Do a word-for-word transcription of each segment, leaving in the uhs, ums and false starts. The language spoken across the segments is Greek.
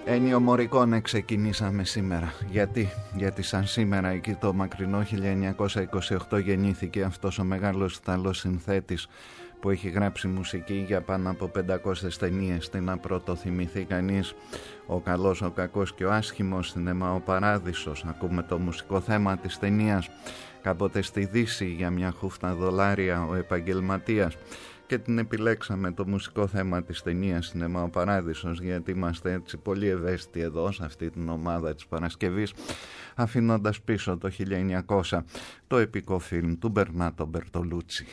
Ennio Morricone ξεκινήσαμε σήμερα. Γιατί? Γιατί σαν σήμερα εκεί το μακρινό χίλια εννιακόσια είκοσι οκτώ γεννήθηκε αυτός ο μεγάλος Ιταλός συνθέτης που έχει γράψει μουσική για πάνω από πεντακόσιες ταινίες. Τι να πρώτο θυμηθεί κανείς? Ο καλός, ο κακός και ο άσχημος, Σινεμά ο Παράδεισος. Ακούμε το μουσικό θέμα της ταινίας. Κάποτε στη Δύση για μια χούφτα δολάρια, ο Επαγγελματίας. Και την επιλέξαμε το μουσικό θέμα της ταινίας Σινεμά ο Παράδεισος, γιατί είμαστε έτσι πολύ ευαίσθητοι εδώ σε αυτή την ομάδα της Παρασκευής, αφήνοντας πίσω το χίλια εννιακόσια το επικό φιλμ του Μπερνάτο Μπερτολούτσι.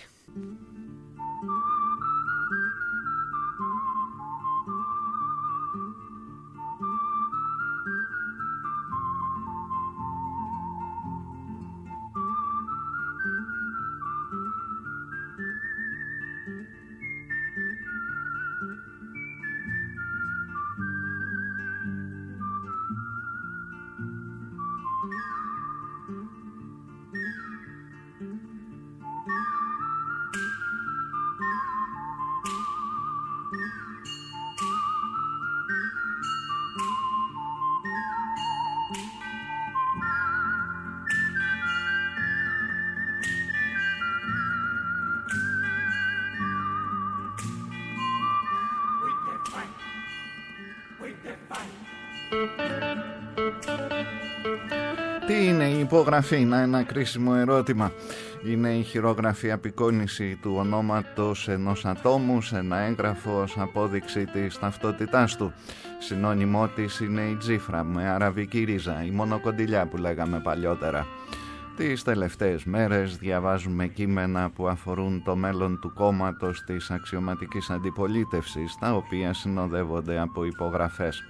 Τι είναι η υπογραφή? Είναι ένα κρίσιμο ερώτημα. Είναι η χειρόγραφη απεικόνιση του ονόματος ενός ατόμου σε ένα έγγραφο ως απόδειξη της ταυτότητάς του. Συνώνυμό της είναι η τζίφρα με αραβική ρίζα, η μονοκοντιλιά που λέγαμε παλιότερα. Τις τελευταίες μέρες διαβάζουμε κείμενα που αφορούν το μέλλον του κόμματος της αξιωματικής αντιπολίτευσης, τα οποία συνοδεύονται από υπογραφές.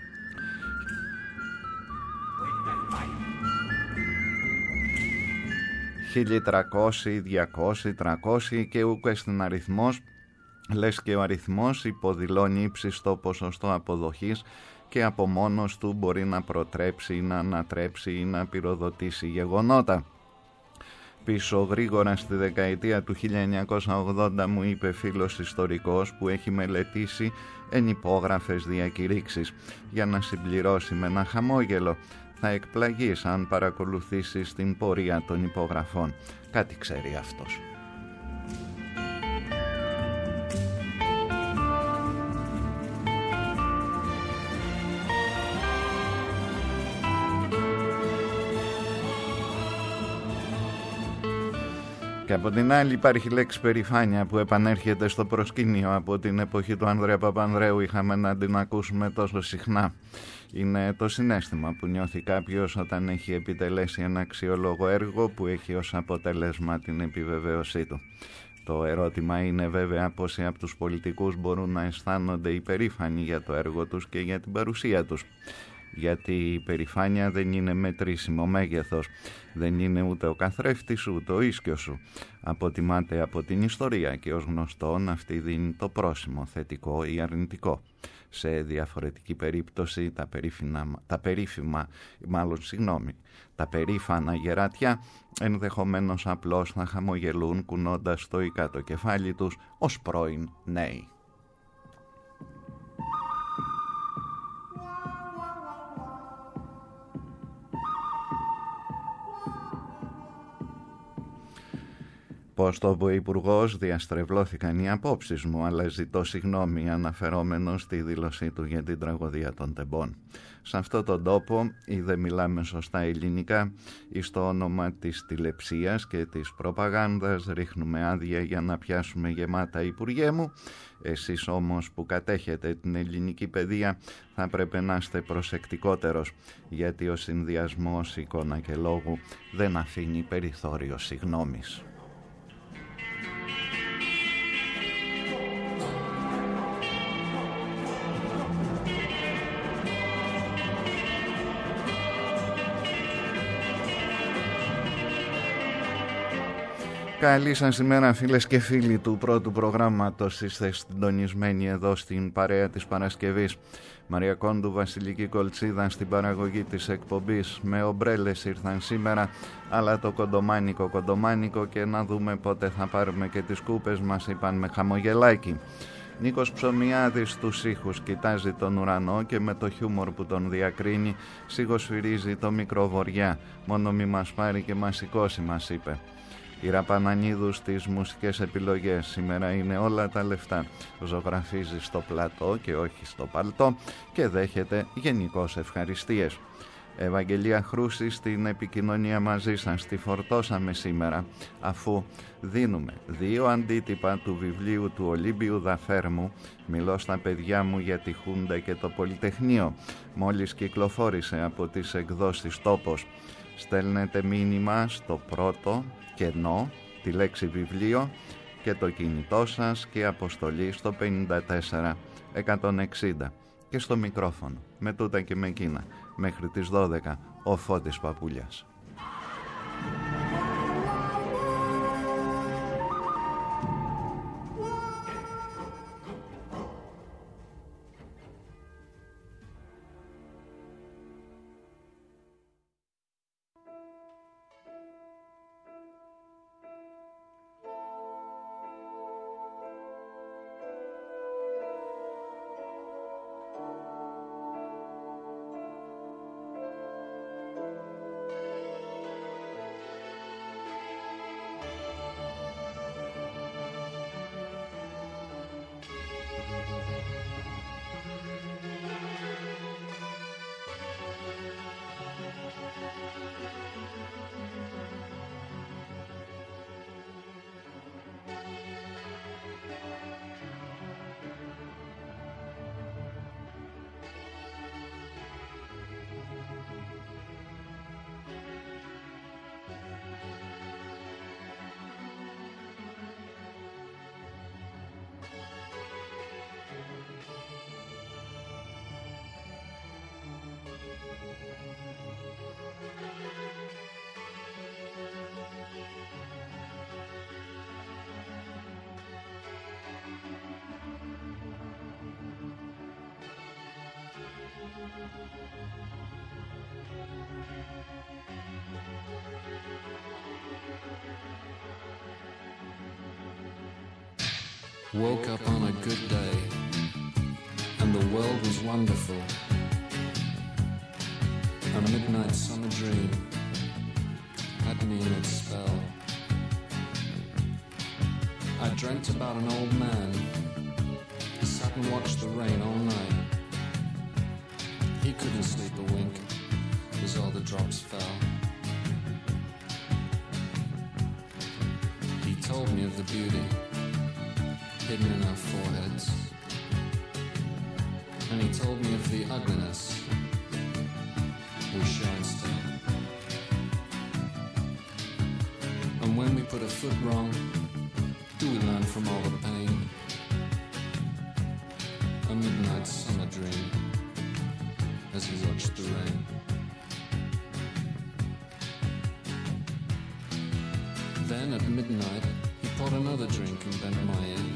χίλια τριακόσια, διακόσια, τριακόσια και ούκε στην αριθμός, λες και ο αριθμός υποδηλώνει ύψιστο ποσοστό αποδοχής και από μόνος του μπορεί να προτρέψει, να ανατρέψει ή να πυροδοτήσει γεγονότα. Πίσω γρήγορα στη δεκαετία του χίλια εννιακόσια ογδόντα μου είπε φίλος ιστορικός που έχει μελετήσει ενυπόγραφες διακηρύξεις. Για να συμπληρώσει με ένα χαμόγελο: θα εκπλαγείς αν παρακολουθήσεις την πορεία των υπογραφών. Κάτι ξέρει αυτός. Και από την άλλη υπάρχει λέξη περηφάνεια που επανέρχεται στο προσκήνιο. Από την εποχή του Ανδρέα Παπανδρέου είχαμε να την ακούσουμε τόσο συχνά. Είναι το συναίσθημα που νιώθει κάποιος όταν έχει επιτελέσει ένα αξιόλογο έργο που έχει ως αποτέλεσμα την επιβεβαίωσή του. Το ερώτημα είναι βέβαια πόσοι από τους πολιτικούς μπορούν να αισθάνονται υπερήφανοι για το έργο τους και για την παρουσία τους. Γιατί η περηφάνεια δεν είναι μετρήσιμο μέγεθος, δεν είναι ούτε ο καθρέφτης ούτε ο ίσκιος σου. Αποτιμάται από την ιστορία και ως γνωστόν αυτή δίνει το πρόσημο, θετικό ή αρνητικό. Σε διαφορετική περίπτωση τα, περίφημα, τα περίφημα, μάλλον συγγνώμη, τα περήφανα γερατιά ενδεχομένως απλώς να χαμογελούν κουνώντας στοικά το κεφάλι τους ως πρώην νέοι. Πώς το είπε ο Υπουργός, διαστρεβλώθηκαν οι απόψεις μου, αλλά ζητώ συγγνώμη αναφερόμενος στη δήλωσή του για την τραγωδία των τεμπών. Σε αυτόν τον τόπο ή δεν μιλάμε σωστά ελληνικά ή στο όνομα της τηλεψίας και της προπαγάνδας ρίχνουμε άδεια για να πιάσουμε γεμάτα, Υπουργέ μου. Εσείς όμως που κατέχετε την ελληνική παιδεία θα πρέπει να είστε προσεκτικότερος, γιατί ο συνδυασμός εικόνα και λόγου δεν αφήνει περιθώριο συγγνώμης. Καλή σας ημέρα φίλες και φίλοι του πρώτου προγράμματος. Είστε συντονισμένοι εδώ στην παρέα της Παρασκευής. Μαρία Κόντου, Βασιλική Κολτσίδα στην παραγωγή της εκπομπής. Με ομπρέλες ήρθαν σήμερα, αλλά το κοντομάνικο κοντομάνικο, και να δούμε πότε θα πάρουμε και τις κούπες μας, είπαν με χαμογελάκι. Νίκος Ψωμιάδης στους ήχους κοιτάζει τον ουρανό και με το χιούμορ που τον διακρίνει σιγοσφυρίζει το μικροβοριά. Μόνο μη μας πάρει και μας σηκώσει, μας είπε. Η Ραπανανίδου στις μουσικές επιλογές. Σήμερα είναι όλα τα λεφτά. Ζωγραφίζει στο πλατό και όχι στο παλτό και δέχεται γενικώς ευχαριστίες. Ευαγγελία Χρούση στην επικοινωνία μαζί σας. Τη φορτώσαμε σήμερα αφού δίνουμε δύο αντίτυπα του βιβλίου του Ολύμπιου Δαφέρμου. Μιλώ στα παιδιά μου για τη Χούντα και το Πολυτεχνείο. Μόλις κυκλοφόρησε από τις εκδόσεις Τόπος. Στέλνετε μήνυμα στο πρώτο κενό, τη λέξη βιβλίο και το κινητό σας και αποστολή στο πενήντα τέσσερα εκατόν εξήντα και στο μικρόφωνο με τούτα και με εκείνα μέχρι τις δώδεκα ο Φώτης Παπούλιας. Woke up on a good day, and the world was wonderful. A midnight summer dream had me in its spell. I dreamt about an old man who sat and watched the rain all night. He couldn't sleep a wink as all the drops fell. He told me of the beauty hidden in our foreheads, and he told me of the ugliness we show instead. And when we put a foot wrong, do we learn from all the pain? A midnight summer dream as he watched the rain. Then at midnight he poured another drink and bent my ear.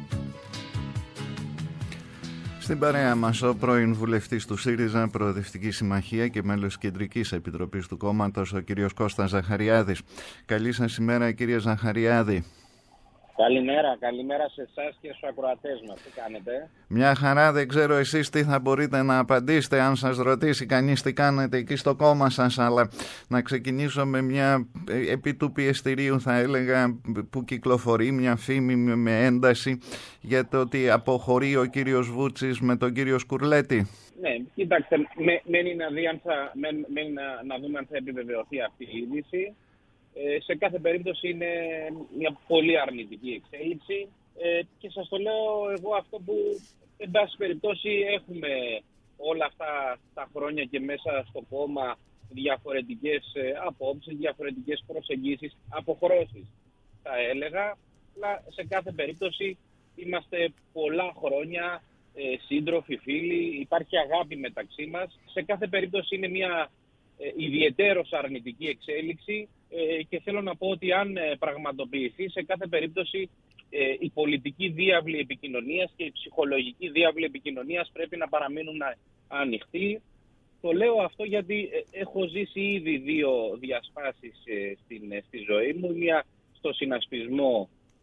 Στην παρέα μας ο πρώην βουλευτής του ΣΥΡΙΖΑ, Προοδευτική Συμμαχία και μέλος Κεντρικής Επιτροπής του κόμματος, ο κύριος Κώστας Ζαχαριάδης. Καλή σας ημέρα, κύριε Ζαχαριάδη. Καλημέρα, καλημέρα σε εσάς και στους ακροατές μας. Τι κάνετε? Μια χαρά, δεν ξέρω εσείς τι θα μπορείτε να απαντήσετε αν σας ρωτήσει κανείς τι κάνετε εκεί στο κόμμα σας, αλλά να ξεκινήσω με μια επί του πιεστηρίου, θα έλεγα, που κυκλοφορεί μια φήμη με ένταση για το ότι αποχωρεί ο κύριος Βούτσης με τον κύριο Σκουρλέτη. Ναι, κοιτάξτε, μένει να, δει αν θα, μένει να, να δούμε αν θα επιβεβαιωθεί αυτή η είδηση. Ε, σε κάθε περίπτωση είναι μια πολύ αρνητική εξέλιξη ε, και σας το λέω εγώ αυτό που εν πάση περιπτώσει έχουμε όλα αυτά τα χρόνια και μέσα στο κόμμα διαφορετικές ε, απόψεις, διαφορετικές προσεγγίσεις, αποχρώσεις θα έλεγα, αλλά σε κάθε περίπτωση είμαστε πολλά χρόνια ε, σύντροφοι, φίλοι, υπάρχει αγάπη μεταξύ μας. Σε κάθε περίπτωση είναι μια ε, ιδιαιτέρως αρνητική εξέλιξη. Ε, και θέλω να πω ότι αν ε, πραγματοποιηθεί, σε κάθε περίπτωση ε, η πολιτική διάβλη επικοινωνίας και η ψυχολογική διάβλη επικοινωνίας πρέπει να παραμείνουν α, ανοιχτοί. Το λέω αυτό γιατί ε, έχω ζήσει ήδη δύο διασπάσεις ε, στην, ε, στη ζωή μου. Μία στο συνασπισμό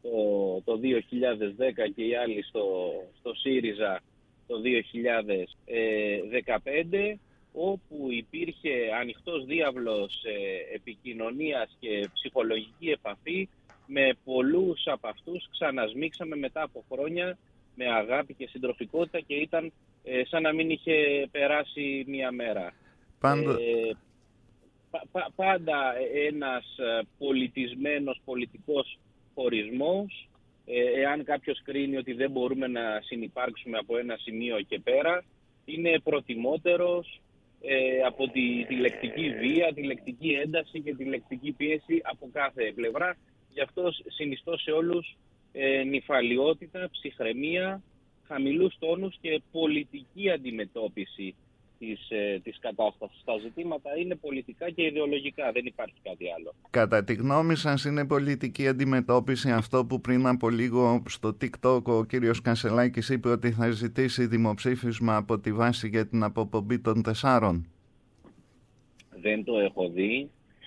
το, το δύο χιλιάδες δέκα και οι άλλοι στο, στο ΣΥΡΙΖΑ το δύο χιλιάδες δεκαπέντε, όπου υπήρχε ανοιχτός διάβλος ε, επικοινωνίας και ψυχολογική επαφή με πολλούς από αυτούς. Ξανασμίξαμε μετά από χρόνια με αγάπη και συντροφικότητα και ήταν ε, σαν να μην είχε περάσει μία μέρα. Πάντα, ε, πα, πα, πάντα ένας πολιτισμένος πολιτικός χωρισμός. ε, εάν κάποιος κρίνει ότι δεν μπορούμε να συνυπάρξουμε από ένα σημείο και πέρα, είναι προτιμότερος ε, από τη, τη λεκτική βία, τη λεκτική ένταση και τη λεκτική πίεση από κάθε πλευρά. Γι' αυτό συνιστώ σε όλους ε, νηφαλιότητα, ψυχραιμία, χαμηλούς τόνους και πολιτική αντιμετώπιση της, ε, της κατάστασης. Τα ζητήματα είναι πολιτικά και ιδεολογικά, δεν υπάρχει κάτι άλλο. Κατά τη γνώμη σας είναι πολιτική αντιμετώπιση αυτό που πριν από λίγο στο TikTok ο κύριος Κασσελάκης είπε ότι θα ζητήσει δημοψήφισμα από τη βάση για την αποπομπή των τεσσάρων? Δεν το έχω δει.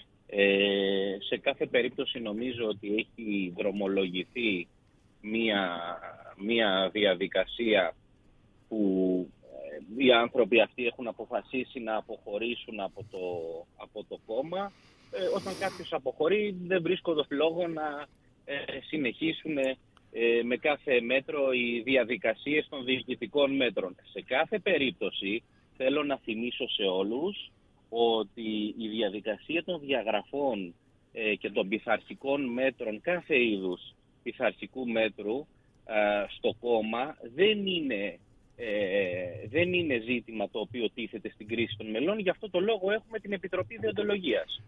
Ε, σε κάθε περίπτωση νομίζω ότι έχει δρομολογηθεί μία, μία διαδικασία που ε, οι άνθρωποι αυτοί έχουν αποφασίσει να αποχωρήσουν από το, από το κόμμα. Ε, όταν κάποιος αποχωρεί δεν βρίσκονται λόγο να ε, συνεχίσουν ε, με κάθε μέτρο οι διαδικασίες των διοικητικών μέτρων. Σε κάθε περίπτωση θέλω να θυμίσω σε όλους ότι η διαδικασία των διαγραφών ε, και των πειθαρχικών μέτρων, κάθε είδους πειθαρχικού μέτρου ε, στο κόμμα δεν είναι, ε, δεν είναι ζήτημα το οποίο τίθεται στην κρίση των μελών. Γι' αυτό το λόγο έχουμε την Επιτροπή Δεοντολογίας.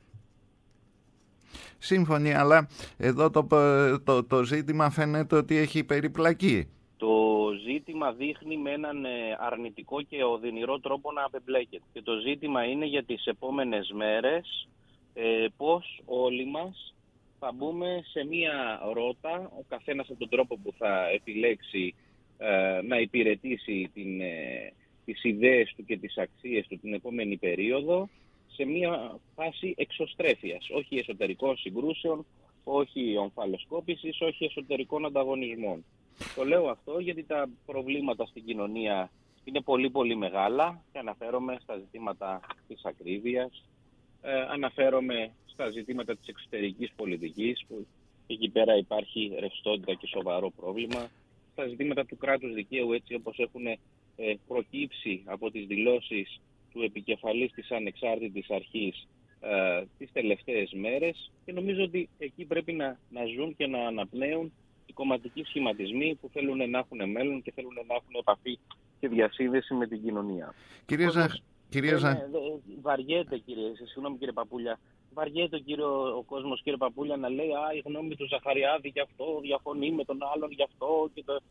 Σύμφωνοι, αλλά εδώ το, το, το ζήτημα φαίνεται ότι έχει περιπλακεί. Το ζήτημα δείχνει με έναν αρνητικό και οδυνηρό τρόπο να απεμπλέκεται. Και το ζήτημα είναι για τις επόμενες μέρες ε, πώς όλοι μας θα μπούμε σε μία ρότα, ο καθένας από τον τρόπο που θα επιλέξει ε, να υπηρετήσει την, ε, τις ιδέες του και τις αξίες του την επόμενη περίοδο, σε μία φάση εξωστρέφειας, όχι εσωτερικών συγκρούσεων, όχι ομφαλοσκόπησης, όχι εσωτερικών ανταγωνισμών. Το λέω αυτό γιατί τα προβλήματα στην κοινωνία είναι πολύ πολύ μεγάλα και αναφέρομαι στα ζητήματα της ακρίβειας, ε, αναφέρομαι στα ζητήματα της εξωτερικής πολιτικής που εκεί πέρα υπάρχει ρευστότητα και σοβαρό πρόβλημα, στα ζητήματα του κράτους δικαίου έτσι όπως έχουν ε, προκύψει από τις δηλώσεις του επικεφαλής της ανεξάρτητης αρχής ε, τις τελευταίες μέρες και νομίζω ότι εκεί πρέπει να, να ζουν και να αναπνέουν οι κομματικοί σχηματισμοί που θέλουν να έχουν μέλλον και θέλουν να έχουν επαφή και διασύνδεση με την κοινωνία. Κυρία Ζαχ... Κυρία Ζαχ... Βαριέται, κύριε, συγγνώμη κύριε Παπούλια, βαριέται ο, κύριο, ο κόσμος, κύριε Παπούλια, να λέει «Α, η γνώμη του Ζαχαριάδη γι' αυτό, διαφωνεί με τον άλλον γι' αυτό» και το...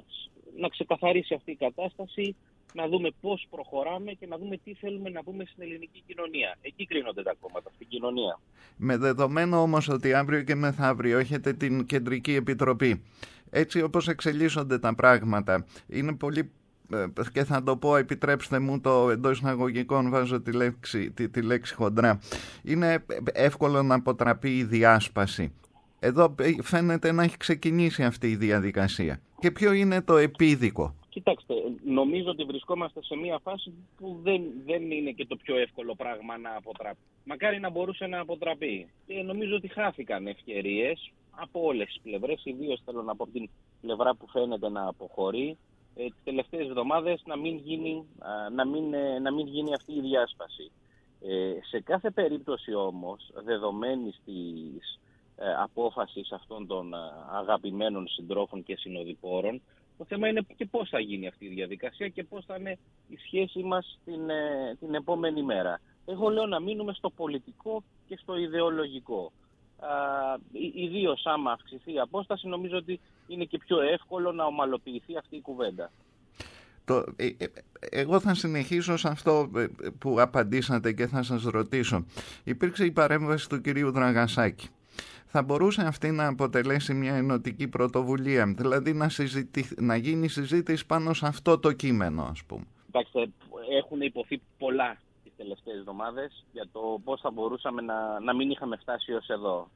να ξεκαθαρίσει αυτή η κατάσταση, να δούμε πώς προχωράμε και να δούμε τι θέλουμε να πούμε στην ελληνική κοινωνία. Εκεί κρίνονται τα κόμματα, στην κοινωνία. Με δεδομένο όμως ότι αύριο και μεθαύριο έχετε την Κεντρική Επιτροπή, έτσι όπως εξελίσσονται τα πράγματα, είναι πολύ, και θα το πω, επιτρέψτε μου το εντός εισαγωγικών, βάζω τη λέξη, τη, τη λέξη χοντρά, είναι εύκολο να αποτραπεί η διάσπαση. Εδώ φαίνεται να έχει ξεκινήσει αυτή η διαδικασία. Και ποιο είναι το επίδικο? Κοιτάξτε, νομίζω ότι βρισκόμαστε σε μια φάση που δεν, δεν είναι και το πιο εύκολο πράγμα να αποτραπεί. Μακάρι να μπορούσε να αποτραπεί. Και νομίζω ότι χάθηκαν ευκαιρίες από όλες τις πλευρές, ιδίως θέλω να πω από την πλευρά που φαίνεται να αποχωρεί, ε, τις τελευταίες εβδομάδες να μην γίνει, να μην, να μην γίνει αυτή η διάσπαση. Ε, σε κάθε περίπτωση όμως, δεδομένης της ε, απόφασης αυτών των αγαπημένων συντρόφων και συνοδοιπόρων, το θέμα είναι και πώς θα γίνει αυτή η διαδικασία και πώς θα είναι η σχέση μας την, την επόμενη μέρα. Εγώ λέω να μείνουμε στο πολιτικό και στο ιδεολογικό. Ιδίως άμα αυξηθεί η απόσταση, νομίζω ότι είναι και πιο εύκολο να ομαλοποιηθεί αυτή η κουβέντα. Το, ε, ε, εγώ θα συνεχίσω σε αυτό που απαντήσατε και θα σας ρωτήσω. Υπήρξε η παρέμβαση του κυρίου Δραγασάκη. Θα μπορούσε αυτή να αποτελέσει μια ενωτική πρωτοβουλία, δηλαδή να, συζητη... να γίνει συζήτηση πάνω σε αυτό το κείμενο, ας πούμε? Κοιτάξτε, έχουν υποθεί πολλά τις τελευταίες εβδομάδες για το πώς θα μπορούσαμε να, να μην είχαμε φτάσει ως εδώ.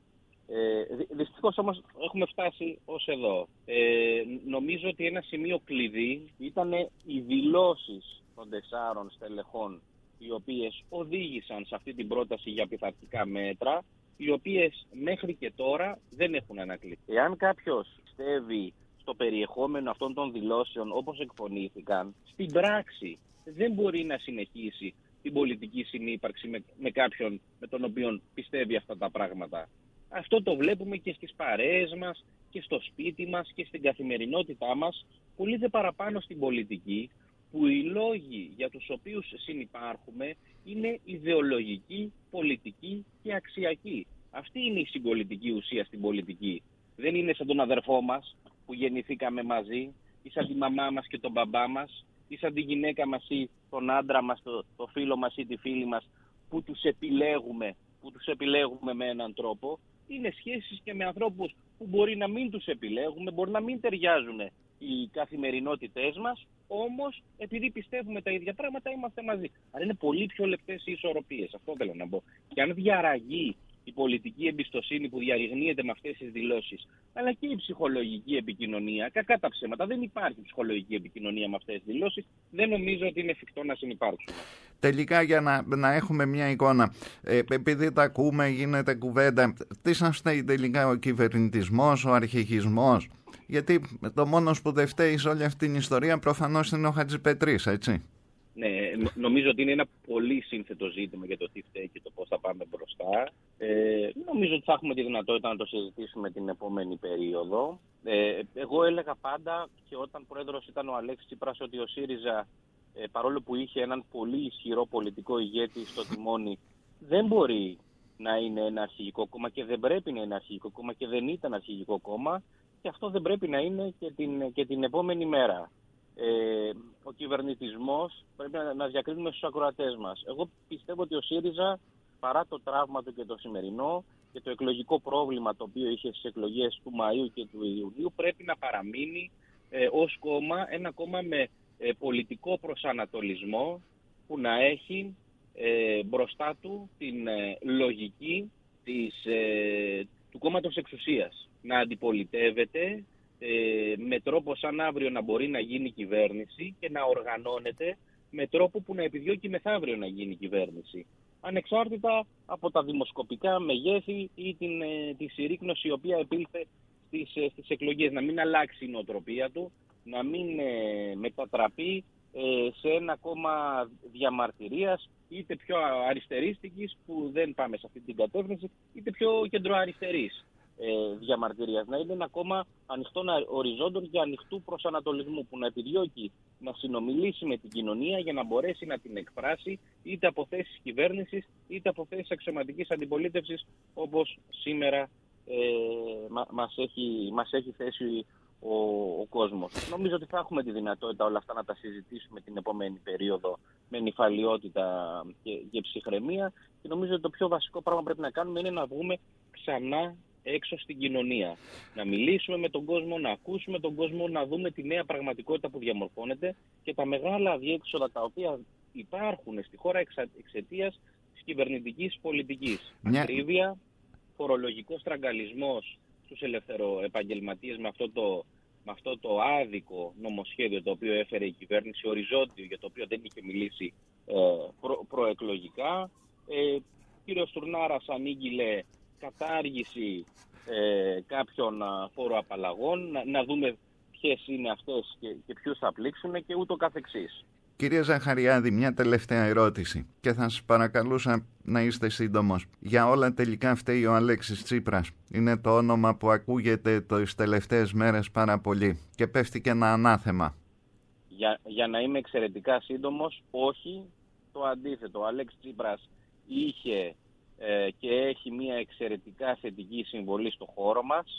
Ε, δυστυχώς όμως έχουμε φτάσει ως εδώ. Ε, νομίζω ότι ένα σημείο κλειδί ήταν οι δηλώσεις των τεσσάρων στελεχών, οι οποίες οδήγησαν σε αυτή την πρόταση για πειθαρχικά μέτρα, οι οποίες μέχρι και τώρα δεν έχουν ανακληθεί. Εάν κάποιος πιστεύει στο περιεχόμενο αυτών των δηλώσεων όπως εκφωνήθηκαν, στην πράξη δεν μπορεί να συνεχίσει την πολιτική συνύπαρξη με, με κάποιον με τον οποίο πιστεύει αυτά τα πράγματα. Αυτό το βλέπουμε και στις παρέες μας και στο σπίτι μας και στην καθημερινότητά μας, πολύ δε παραπάνω στην πολιτική, που οι λόγοι για τους οποίους συνυπάρχουμε είναι ιδεολογικοί, πολιτικοί και αξιακοί. Αυτή είναι η συγκολητική ουσία στην πολιτική. Δεν είναι σαν τον αδερφό μας που γεννηθήκαμε μαζί, ή σαν τη μαμά μας και τον μπαμπά μας, ή σαν τη γυναίκα μας ή τον άντρα μας, το, το φίλο μας ή τη φίλη μας, που τους επιλέγουμε, που τους επιλέγουμε με έναν τρόπο. Είναι σχέσεις και με ανθρώπους που μπορεί να μην τους επιλέγουμε, μπορεί να μην ταιριάζουν οι καθημερινότητές μας, όμως επειδή πιστεύουμε τα ίδια πράγματα είμαστε μαζί. Άρα είναι πολύ πιο λεπτές οι ισορροπίες, αυτό θέλω να πω. Και αν διαραγεί η πολιτική εμπιστοσύνη που διαρριγνύεται με αυτές τις δηλώσεις, αλλά και η ψυχολογική επικοινωνία, κακά τα ψέματα, δεν υπάρχει ψυχολογική επικοινωνία με αυτές τις δηλώσεις, δεν νομίζω ότι είναι εφικτό να συνυπάρξουν. Τελικά, για να, να έχουμε μια εικόνα, ε, επειδή τα ακούμε, γίνεται κουβέντα, τι σας φταίει τελικά, ο κυβερνητισμός, ο αρχηγισμός? Γιατί το μόνος που δεν φταίει σε όλη αυτή την ιστορία προφανώς είναι ο Χατζηπετρής, έτσι. Ναι, νομίζω ότι είναι ένα πολύ σύνθετο ζήτημα για το τι φταίει και το πώς θα πάμε μπροστά. Ε, νομίζω ότι θα έχουμε τη δυνατότητα να το συζητήσουμε την επόμενη περίοδο. Ε, εγώ έλεγα πάντα, και όταν πρόεδρος ήταν ο Αλέξης Τσίπρας, ότι ο ΣΥΡΙΖΑ, ε, παρόλο που είχε έναν πολύ ισχυρό πολιτικό ηγέτη στο τιμόνι, δεν μπορεί να είναι ένα αρχηγικό κόμμα και δεν πρέπει να είναι αρχηγικό κόμμα και δεν ήταν αρχηγικό κόμμα, και αυτό δεν πρέπει να είναι και την, και την επόμενη μέρα. Ε, ο κυβερνητισμός πρέπει να, να διακρίνουμε στους ακροατές μας. Εγώ πιστεύω ότι ο ΣΥΡΙΖΑ, παρά το τραύμα του και το σημερινό και το εκλογικό πρόβλημα το οποίο είχε στις εκλογές του Μαΐου και του Ιουνίου, πρέπει να παραμείνει ε, ως κόμμα, ένα κόμμα με ε, πολιτικό προσανατολισμό, που να έχει ε, μπροστά του την ε, λογική της, ε, του κόμματος εξουσίας. Να αντιπολιτεύεται ε, με τρόπο σαν αύριο να μπορεί να γίνει κυβέρνηση και να οργανώνεται με τρόπο που να επιδιώκει μεθαύριο να γίνει κυβέρνηση. Ανεξάρτητα από τα δημοσκοπικά μεγέθη ή την, ε, τη συρρίκνωση η οποία επήλθε στις, ε, στις εκλογές. Να μην αλλάξει η νοοτροπία του, να μην ε, μετατραπεί ε, σε ένα κόμμα διαμαρτυρίας, είτε πιο αριστερίστικης, που δεν πάμε σε αυτή την κατεύθυνση, είτε πιο κεντροαριστερής ε, διαμαρτυρίας. Να είναι ένα κόμμα ανοιχτών οριζόντων και ανοιχτού προσανατολισμού, που να επιδιώκει να συνομιλήσει με την κοινωνία για να μπορέσει να την εκφράσει, είτε από θέσεις κυβέρνησης, είτε από θέσεις αξιωματικής αντιπολίτευσης, όπως σήμερα ε, μα, μας, έχει, μας έχει θέσει ο, ο κόσμος. Νομίζω ότι θα έχουμε τη δυνατότητα όλα αυτά να τα συζητήσουμε την επόμενη περίοδο με νηφαλιότητα και, και ψυχραιμία, και νομίζω ότι το πιο βασικό πράγμα που πρέπει να κάνουμε είναι να βγούμε ξανά έξω στην κοινωνία. Να μιλήσουμε με τον κόσμο, να ακούσουμε τον κόσμο, να δούμε τη νέα πραγματικότητα που διαμορφώνεται και τα μεγάλα αδιέξοδα τα οποία υπάρχουν στη χώρα εξαιτίας της κυβερνητικής πολιτικής. Μια... Ακρίβεια, φορολογικός στραγγαλισμός στους ελευθεροεπαγγελματίες με αυτό το, με αυτό το άδικο νομοσχέδιο το οποίο έφερε η κυβέρνηση, οριζόντιο, για το οποίο δεν είχε μιλήσει ε, προ, προεκλογικά. Ε, κύριος Τουρνάρας ανήγγειλε κατάργηση ε, κάποιων φόροαπαλλαγών, να, να δούμε ποιες είναι αυτές και, και ποιους θα πλήξουν και ούτω καθεξής. Κύριε Ζαχαριάδη, μια τελευταία ερώτηση και θα σας παρακαλούσα να είστε σύντομος. Για όλα τελικά φταίει ο Αλέξης Τσίπρας. Είναι το όνομα που ακούγεται τις τελευταίες μέρες πάρα πολύ και πέφτει και ένα ανάθεμα. Για, για να είμαι εξαιρετικά σύντομος, όχι, το αντίθετο. Ο Αλέξης Τσίπρας είχε ε, και έχει μια εξαιρετικά θετική συμβολή στο χώρο μας.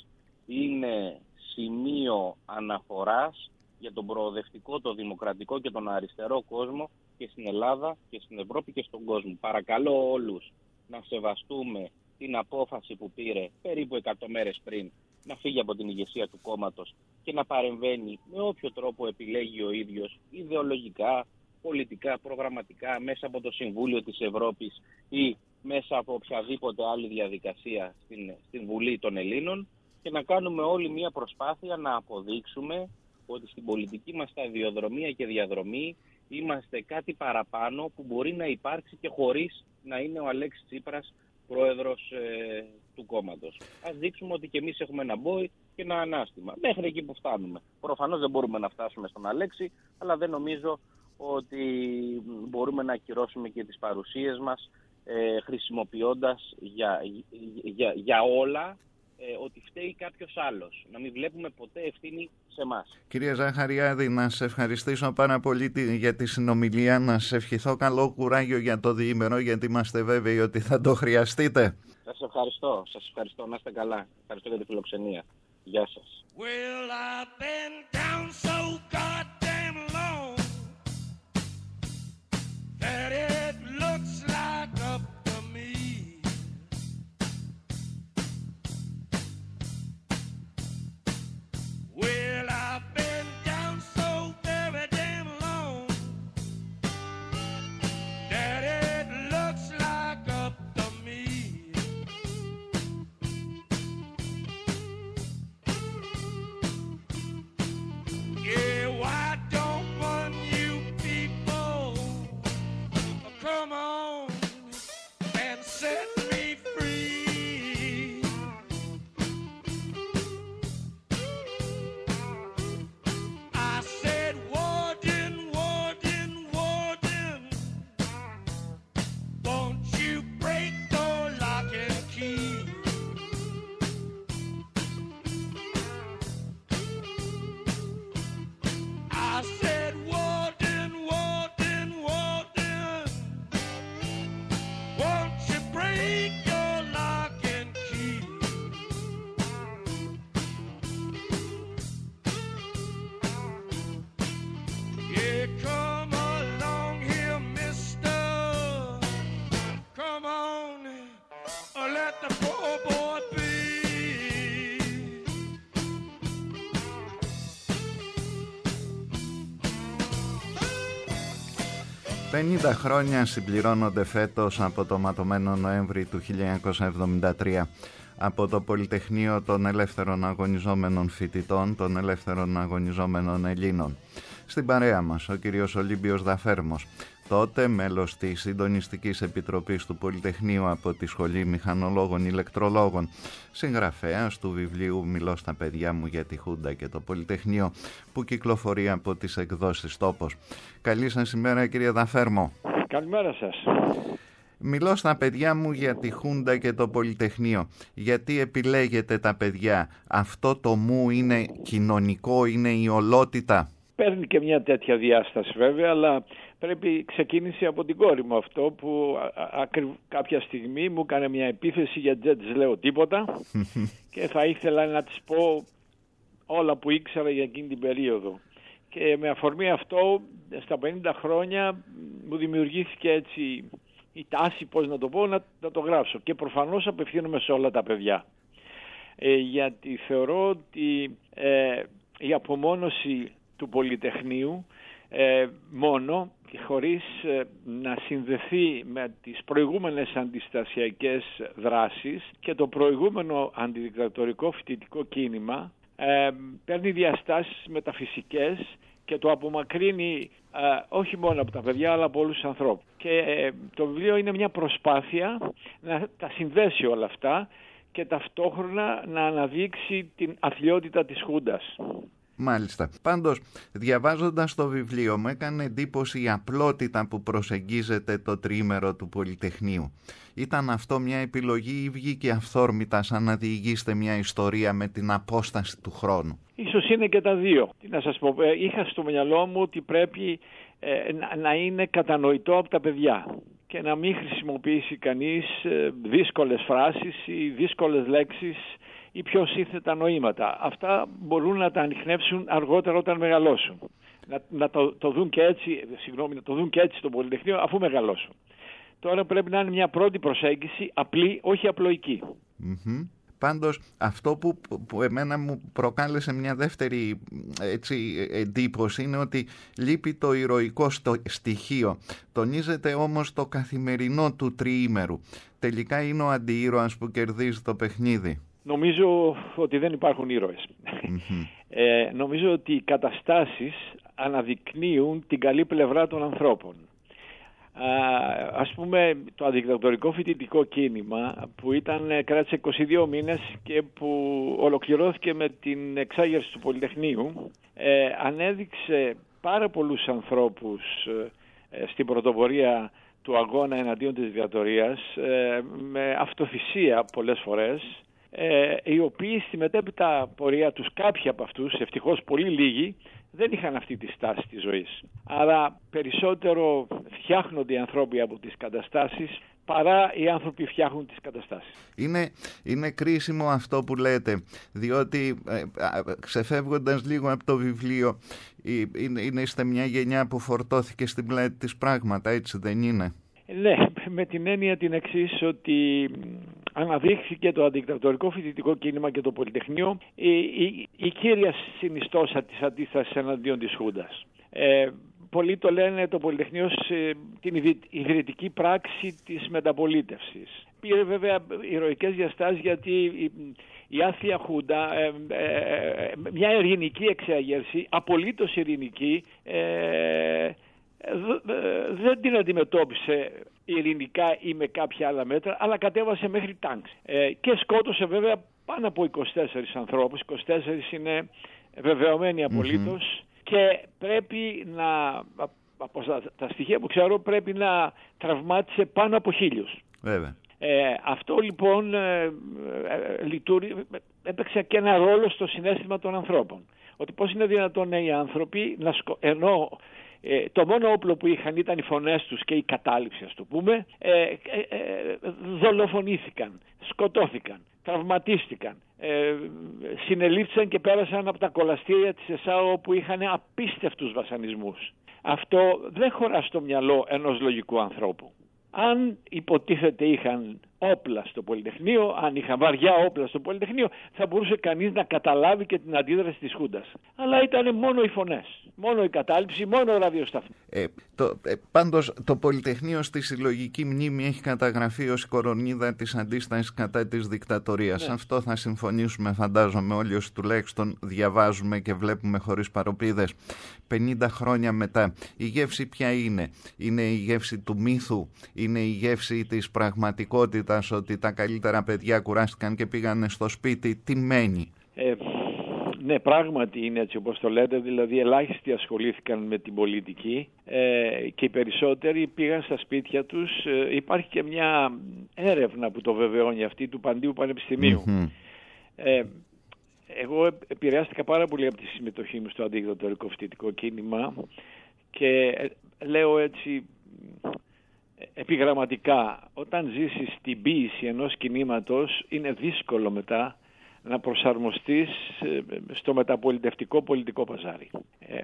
Είναι σημείο αναφοράς για τον προοδευτικό, τον δημοκρατικό και τον αριστερό κόσμο και στην Ελλάδα και στην Ευρώπη και στον κόσμο. Παρακαλώ όλους να σεβαστούμε την απόφαση που πήρε περίπου εκατό μέρες πριν να φύγει από την ηγεσία του κόμματος και να παρεμβαίνει με όποιο τρόπο επιλέγει ο ίδιος, ιδεολογικά, πολιτικά, προγραμματικά, μέσα από το Συμβούλιο της Ευρώπης ή μέσα από οποιαδήποτε άλλη διαδικασία στην, στην Βουλή των Ελλήνων και να κάνουμε όλοι μια προσπάθεια να αποδείξουμε ότι στην πολιτική μας σταδιοδρομία και διαδρομή είμαστε κάτι παραπάνω που μπορεί να υπάρξει και χωρίς να είναι ο Αλέξης Τσίπρας πρόεδρος ε, του κόμματος. Ας δείξουμε ότι και εμείς έχουμε ένα μπόι και ένα ανάστημα. Μέχρι εκεί που φτάνουμε. Προφανώς δεν μπορούμε να φτάσουμε στον Αλέξη, αλλά δεν νομίζω ότι μπορούμε να ακυρώσουμε και τις παρουσίες μας ε, χρησιμοποιώντας για, για, για όλα ε, ότι φταίει κάποιος άλλος. Να μην βλέπουμε ποτέ ευθύνη σε εμάς. Κύριε Ζαχαριάδη, να σε ευχαριστήσω πάρα πολύ για τη συνομιλία, να σε ευχηθώ καλό κουράγιο για το διήμερο, γιατί είμαστε βέβαιοι ότι θα το χρειαστείτε. Σας ευχαριστώ, σας ευχαριστώ, να είστε καλά. Ευχαριστώ για τη φιλοξενία. Γεια σας. Well, I've been down so goddamn long that it looks like up to me. Well, I've been down so very damn long that it looks like up to me. Yeah, why don't one you people come on and set me free? I said, Warden, Warden, Warden, won't you break the lock and key? I said, Warden, Warden, Warden, won't you break your lock and key? Yeah, come along here, mister. Come on, or let the poor boy be. πενήντα χρόνια συμπληρώνονται φέτος από το ματωμένο Νοέμβρη του χίλια εννιακόσια εβδομήντα τρία από το Πολυτεχνείο των Ελεύθερων Αγωνιζόμενων Φοιτητών, των Ελεύθερων Αγωνιζόμενων Ελλήνων. Στην παρέα μας ο κύριος Ολύμπιος Δαφέρμος, τότε μέλος της Συντονιστικής Επιτροπής του Πολυτεχνείου από τη Σχολή Μηχανολόγων Ηλεκτρολόγων, συγγραφέας του βιβλίου «Μιλώ στα παιδιά μου για τη Χούντα και το Πολυτεχνείο», που κυκλοφορεί από τις εκδόσεις Τόπος. Καλή σας ημέρα, κύριε Δαφέρμο. Καλημέρα σας. Μιλώ στα παιδιά μου για τη Χούντα και το Πολυτεχνείο. Γιατί επιλέγετε τα παιδιά? Αυτό το μου είναι κοινωνικό, είναι η ολότητα? Παίρνει και μια τέτοια διάσταση βέβαια, αλλά πρέπει ξεκίνησε από την κόρη μου αυτό που α, α, κάποια στιγμή μου έκανε μια επίθεση γιατί δεν της λέω τίποτα και θα ήθελα να της πω όλα που ήξερα για εκείνη την περίοδο. Και με αφορμή αυτό στα πενήντα χρόνια μου δημιουργήθηκε έτσι η τάση, πώς να το πω, να, να το γράψω. Και προφανώς απευθύνομαι σε όλα τα παιδιά. Ε, γιατί θεωρώ ότι ε, η απομόνωση του Πολυτεχνείου ε, μόνο και χωρίς ε, να συνδεθεί με τις προηγούμενες αντιστασιακές δράσεις και το προηγούμενο αντιδικτατορικό φοιτητικό κίνημα ε, παίρνει διαστάσεις μεταφυσικές και το απομακρύνει ε, όχι μόνο από τα παιδιά αλλά από όλους τους ανθρώπους. Και ε, το βιβλίο είναι μια προσπάθεια να τα συνδέσει όλα αυτά και ταυτόχρονα να αναδείξει την αθλιότητα της Χούντας. Μάλιστα. Πάντως, διαβάζοντας το βιβλίο μου έκανε εντύπωση η απλότητα που προσεγγίζεται το τριήμερο του Πολυτεχνείου. Ήταν αυτό μια επιλογή ή βγήκε αυθόρμητα σαν να διηγήσετε μια ιστορία με την απόσταση του χρόνου? Ίσως είναι και τα δύο. Τι να σας πω, είχα στο μυαλό μου ότι πρέπει ε, να, να είναι κατανοητό από τα παιδιά και να μην χρησιμοποιήσει κανείς ε, δύσκολες φράσεις ή δύσκολες λέξεις ή πιο σύνθετα νοήματα. Αυτά μπορούν να τα ανιχνεύσουν αργότερα όταν μεγαλώσουν. Να, να το, το δουν και έτσι, συγγνώμη, να το δουν και έτσι στο Πολυτεχνείο αφού μεγαλώσουν. Τώρα πρέπει να είναι μια πρώτη προσέγγιση, απλή, όχι απλοϊκή. Mm-hmm. Πάντως αυτό που, που εμένα μου προκάλεσε μια δεύτερη έτσι, εντύπωση είναι ότι λείπει το ηρωικό στο στοιχείο. Τονίζεται όμως το καθημερινό του τριήμερου. Τελικά είναι ο αντιήρωας που κερδίζει το παιχνίδι. Νομίζω ότι δεν υπάρχουν ήρωες. Mm-hmm. Ε, νομίζω ότι οι καταστάσεις αναδεικνύουν την καλή πλευρά των ανθρώπων. Α, ας πούμε το αντιδικτατορικό φοιτητικό κίνημα που ήταν, κράτησε είκοσι δύο μήνες και που ολοκληρώθηκε με την εξάγερση του Πολυτεχνείου, ε, ανέδειξε πάρα πολλούς ανθρώπους ε, στην πρωτοπορία του αγώνα εναντίον της δικτατορίας, ε, με αυτοθυσία πολλές φορές, ε, οι οποίοι στη μετέπειτα πορεία τους, κάποιοι από αυτούς, ευτυχώς πολύ λίγοι, δεν είχαν αυτή τη στάση της ζωής. Άρα περισσότερο φτιάχνονται οι άνθρωποι από τις καταστάσεις παρά οι άνθρωποι φτιάχνουν τις καταστάσεις. Είναι, είναι κρίσιμο αυτό που λέτε, διότι ε, ξεφεύγοντας λίγο από το βιβλίο, είναι, είναι είστε μια γενιά που φορτώθηκε στην πλάτη της πράγματα, έτσι δεν είναι? Ναι, με την έννοια την εξής, ότι αναδείχθηκε το αντιδικτατορικό φοιτητικό κίνημα και το Πολυτεχνείο η, η, η κύρια συνιστόσα της αντίστασης εναντίον της Χούντας. Ε, πολλοί το λένε το Πολυτεχνείο σε την ιδρυτική πράξη της μεταπολίτευσης. Πήρε βέβαια ηρωικές διαστάσεις γιατί η, η άθλια Χούντα, ε, ε, μια ειρηνική εξέγερση, απολύτως ειρηνική, ε, δεν την αντιμετώπισε ειρηνικά ή με κάποια άλλα μέτρα, αλλά κατέβασε μέχρι τάγκς. Ε, και σκότωσε βέβαια πάνω από είκοσι τέσσερις ανθρώπους. είκοσι τέσσερις είναι βεβαιωμένοι απολύτως, mm-hmm. και πρέπει να, από τα στοιχεία που ξέρω, πρέπει να τραυμάτισε πάνω από χίλιους. Βέβαια. Ε, αυτό λοιπόν ε, ε, λειτουργεί, έπαιξε και ένα ρόλο στο συναίσθημα των ανθρώπων. Ότι πώς είναι δυνατόν οι άνθρωποι να σκο... ενώ Ε, το μόνο όπλο που είχαν ήταν οι φωνές τους και η κατάληψη, ας το πούμε, ε, ε, ε, δολοφονήθηκαν, σκοτώθηκαν, τραυματίστηκαν, ε, συνελήφθησαν και πέρασαν από τα κολαστήρια της ΕΣΑΟ όπου είχαν απίστευτους βασανισμούς. Αυτό δεν χωρά στο μυαλό ενός λογικού ανθρώπου. Αν υποτίθεται είχαν όπλα στο Πολυτεχνείο, αν είχαν βαριά όπλα στο Πολυτεχνείο, θα μπορούσε κανείς να καταλάβει και την αντίδραση της Χούντας. Αλλά ήταν μόνο οι φωνές, μόνο η κατάληψη, μόνο ο ραδιοσταθμός. Ε, το, ε, πάντως το Πολυτεχνείο στη συλλογική μνήμη έχει καταγραφεί ως κορονίδα της αντίστασης κατά της δικτατορίας. Ναι. Αυτό θα συμφωνήσουμε, φαντάζομαι, όλοι όσοι τουλάχιστον διαβάζουμε και βλέπουμε χωρίς παροπίδες. πενήντα χρόνια μετά, η γεύση ποια είναι? Είναι η γεύση του μύθου? Είναι η γεύση της πραγματικότητας, ότι τα καλύτερα παιδιά κουράστηκαν και πήγανε στο σπίτι? Τι μένει? Ε, ναι, πράγματι είναι έτσι όπως το λέτε, δηλαδή ελάχιστοι ασχολήθηκαν με την πολιτική ε, και οι περισσότεροι πήγαν στα σπίτια τους. Ε, υπάρχει και μια έρευνα που το βεβαιώνει, αυτή του Παντίου Πανεπιστημίου. Mm-hmm. Ε, εγώ επηρεάστηκα πάρα πολύ από τη συμμετοχή μου στο αντιδικτατορικό φοιτητικό κίνημα και λέω έτσι επιγραμματικά, όταν ζήσεις την ποίηση ενός κινήματος είναι δύσκολο μετά να προσαρμοστείς στο μεταπολιτευτικό πολιτικό παζάρι. Ε,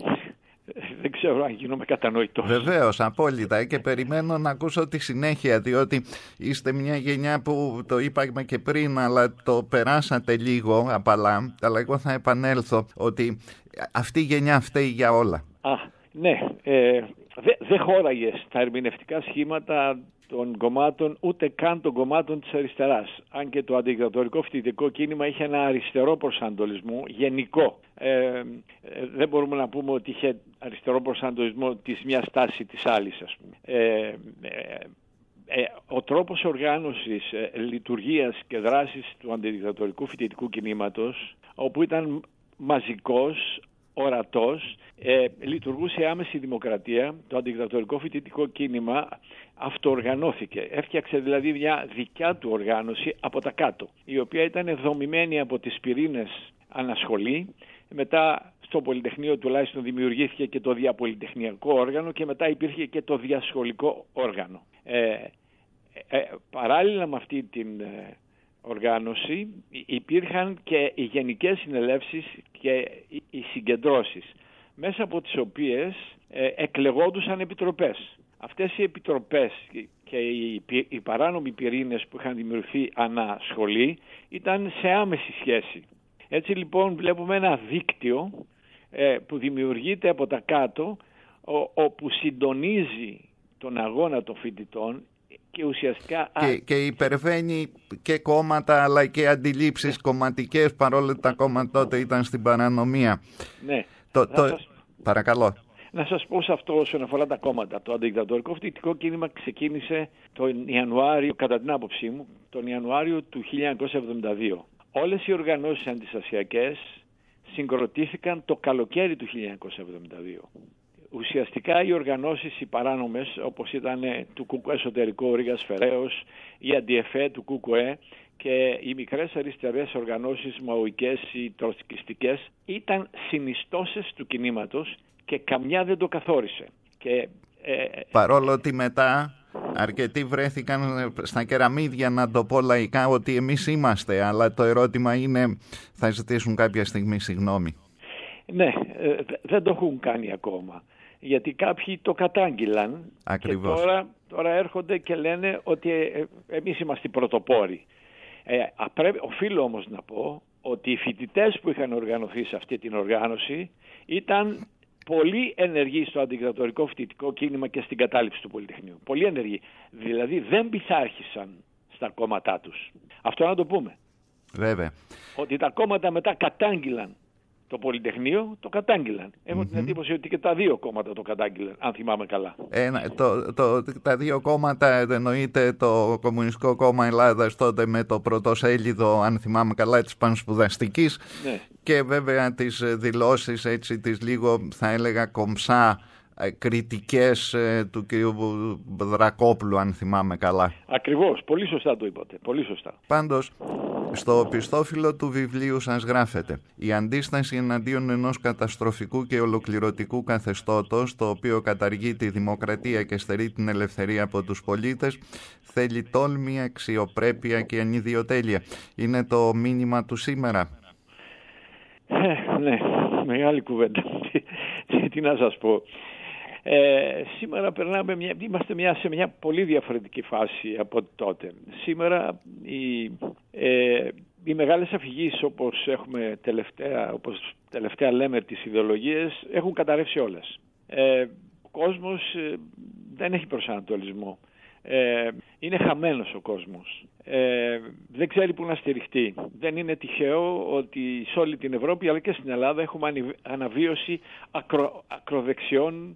δεν ξέρω αν γίνομαι κατανοητός. Βεβαίως, απόλυτα, και περιμένω να ακούσω τη συνέχεια, διότι είστε μια γενιά που το είπαμε και πριν, αλλά το περάσατε λίγο απαλά, αλλά εγώ θα επανέλθω ότι αυτή η γενιά φταίει για όλα. Α, ναι, ε, δεν δε χώραγε στα ερμηνευτικά σχήματα των κομμάτων, ούτε καν των κομμάτων της αριστεράς. Αν και το αντιδικτατορικό φοιτητικό κίνημα είχε ένα αριστερό προσανατολισμό γενικό. Ε, δεν μπορούμε να πούμε ότι είχε αριστερό προσανατολισμό της μιας τάσης της άλλης, ας πούμε. Ε, ε, ε, ο τρόπος οργάνωσης, ε, λειτουργίας και δράσης του αντιδικτατορικού φοιτητικού κινήματος, όπου ήταν μαζικός, ορατός, ε, λειτουργούσε άμεση δημοκρατία. Το αντιδικτατορικό φοιτητικό κίνημα αυτοοργανώθηκε. Έφτιαξε δηλαδή μια δικιά του οργάνωση από τα κάτω, η οποία ήταν δομημένη από τις πυρήνες ανασχολή. Μετά στο Πολυτεχνείο τουλάχιστον δημιουργήθηκε και το διαπολιτεχνιακό όργανο και μετά υπήρχε και το διασχολικό όργανο. Ε, ε, παράλληλα με αυτή την ε, οργάνωση υπήρχαν και οι γενικές συνελεύσεις και οι συγκεντρώσεις, μέσα από τις οποίες ε, εκλεγόντουσαν επιτροπές. Αυτές οι επιτροπές και οι, οι παράνομοι πυρήνες που είχαν δημιουργηθεί ανά σχολή ήταν σε άμεση σχέση. Έτσι λοιπόν βλέπουμε ένα δίκτυο ε, που δημιουργείται από τα κάτω, ο, όπου συντονίζει τον αγώνα των φοιτητών και ουσιαστικά... Και, και υπερβαίνει και κόμματα αλλά και αντιλήψεις ναι. κομματικές, παρόλο που τα κόμματα τότε ήταν στην παρανομία. Ναι. Το, το... Σας... Παρακαλώ. Να σας πω σε αυτό όσον αφορά τα κόμματα. Το αντικτατορικό φοιτητικό κίνημα ξεκίνησε τον Ιανουάριο, κατά την άποψή μου, τον Ιανουάριο του χίλια εννιακόσια εβδομήντα δύο. Όλες οι οργανώσεις αντιστασιακές συγκροτήθηκαν το καλοκαίρι του χίλια εννιακόσια εβδομήντα δύο. Ουσιαστικά οι οργανώσεις οι παράνομες, όπως ήταν του ΚΚΕ εσωτερικό, ο Ρήγας Φεραίος, η Αντιεφέ του ΚΚΕ και οι μικρές αριστερές οργανώσεις μαοικές ή τροτσικιστικές, ήταν συνιστώσεις του κινήματος και καμιά δεν το καθόρισε. Και, ε, Παρόλο ότι μετά αρκετοί βρέθηκαν στα κεραμίδια, να το πω λαϊκά, ότι εμείς είμαστε, αλλά το ερώτημα είναι, θα ζητήσουν κάποια στιγμή συγγνώμη. Ναι, ε, δεν το έχουν κάνει ακόμα, γιατί κάποιοι το κατάγγειλαν. Ακριβώς. Και τώρα, τώρα έρχονται και λένε ότι ε, εμείς είμαστε οι πρωτοπόροι. Ε, απρέ... Οφείλω όμως να πω ότι οι φοιτητές που είχαν οργανωθεί σε αυτή την οργάνωση ήταν πολύ ενεργοί στο αντικτατορικό φοιτητικό κίνημα και στην κατάληψη του Πολυτεχνείου. Πολύ ενεργοί. Δηλαδή δεν πειθάρχησαν στα κόμματά τους. Αυτό να το πούμε. Βέβαια. Ότι τα κόμματα μετά κατάγγειλαν το Πολυτεχνείο, το κατάγγειλαν. Έχω mm-hmm. την εντύπωση ότι και τα δύο κόμματα το κατάγγειλαν, αν θυμάμαι καλά. Ε, το, το, τα δύο κόμματα, εννοείται το Κομμουνιστικό Κόμμα Ελλάδας τότε με το πρωτοσέλιδο, αν θυμάμαι καλά, της Πανσπουδαστικής, ναι. Και βέβαια τις δηλώσεις έτσι, τις λίγο θα έλεγα κομψά κριτικές του κ. Δρακόπουλου, αν θυμάμαι καλά. Ακριβώς, πολύ σωστά το είπατε, πολύ σωστά. Πάντως, στο πιστόφυλλο του βιβλίου σας γράφεται: η αντίσταση εναντίον ενός καταστροφικού και ολοκληρωτικού καθεστώτος, το οποίο καταργεί τη δημοκρατία και στερεί την ελευθερία από τους πολίτες, θέλει τόλμη, αξιοπρέπεια και ανιδιοτέλεια. Είναι το μήνυμα του σήμερα. Ε, ναι, μεγάλη κουβέντα. τι, τι να σας πω. Ε, σήμερα περνάμε μια, είμαστε μια, σε μια πολύ διαφορετική φάση από τότε. Σήμερα οι, ε, οι μεγάλες αφηγήσεις, όπως έχουμε τελευταία, όπως τελευταία λέμε τις ιδεολογίες, έχουν καταρρεύσει όλες. Ε, ο κόσμος ε, δεν έχει προσανατολισμό. Ε, είναι χαμένος ο κόσμος. Ε, δεν ξέρει που να στηριχτεί. Δεν είναι τυχαίο ότι σε όλη την Ευρώπη αλλά και στην Ελλάδα έχουμε αναβίωση ακρο, ακροδεξιών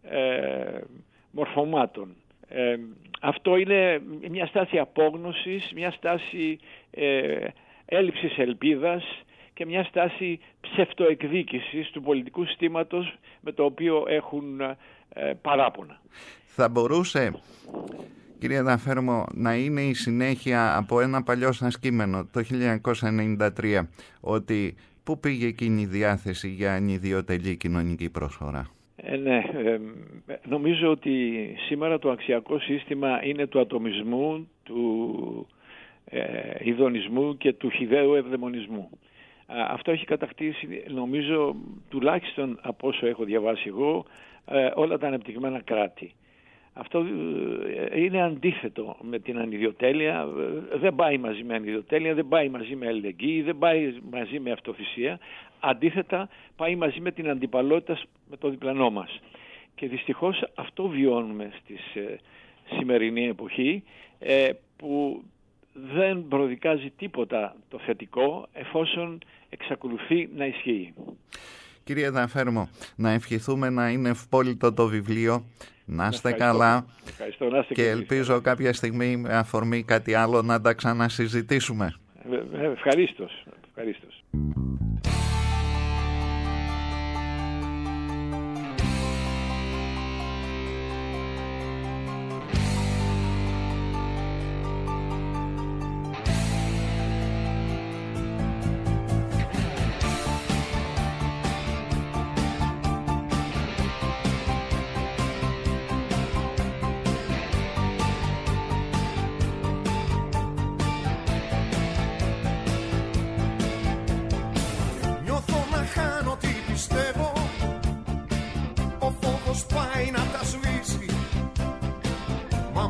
Ε, μορφωμάτων. Ε, αυτό είναι μια στάση απόγνωσης, μια στάση ε, έλλειψης ελπίδας και μια στάση ψευτοεκδίκησης του πολιτικού συστήματος με το οποίο έχουν ε, παράπονα. Θα μπορούσε, κύριε Δαφέρμο, να είναι η συνέχεια από ένα παλιό σας κείμενο το χίλια εννιακόσια ενενήντα τρία, ότι πού πήγε εκείνη η διάθεση για ανιδιοτελή κοινωνική προσφορά? Ε, ναι, ε, νομίζω ότι σήμερα το αξιακό σύστημα είναι του ατομισμού, του ε, ειδονισμού και του χυδαίου ευδαιμονισμού. Α, αυτό έχει κατακτήσει, νομίζω, τουλάχιστον από όσο έχω διαβάσει εγώ, ε, όλα τα ανεπτυγμένα κράτη. Αυτό ε, είναι αντίθετο με την ανιδιοτέλεια, ε, δεν πάει μαζί με ανιδιοτέλεια, δεν πάει μαζί με αλληλεγγύη, δεν πάει μαζί με αυτοθυσία. Αντίθετα, πάει μαζί με την αντιπαλότητα με το διπλανό μας. Και δυστυχώς αυτό βιώνουμε στη ε, σημερινή εποχή, ε, που δεν προδικάζει τίποτα το θετικό εφόσον εξακολουθεί να ισχύει. Κύριε Δαφέρμο, να ευχηθούμε να είναι ευπόλυτο το βιβλίο, να είστε καλά. Ευχαριστώ, να είστε και ελπίζω κάποια στιγμή με αφορμή κάτι άλλο να τα ξανασυζητήσουμε. Ε, ευχαρίστως, ευχαρίστως.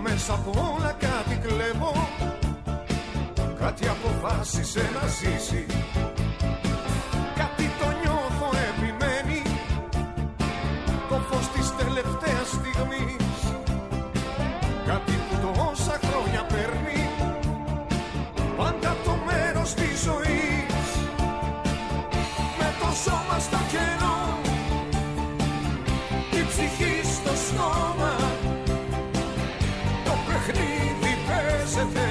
μέσα από όλα κάτι κλέβω, κάτι αποφάσισε να ζήσει, κάτι το νιώθω επιμένει, το φως της τελευταίας στιγμής, κάτι που τόσα χρόνια παίρνει πάντα το μέρος της ζωής, με το σώμα στο κενό, η ψυχή στο στόμα, το παιχνίδι παίζεται,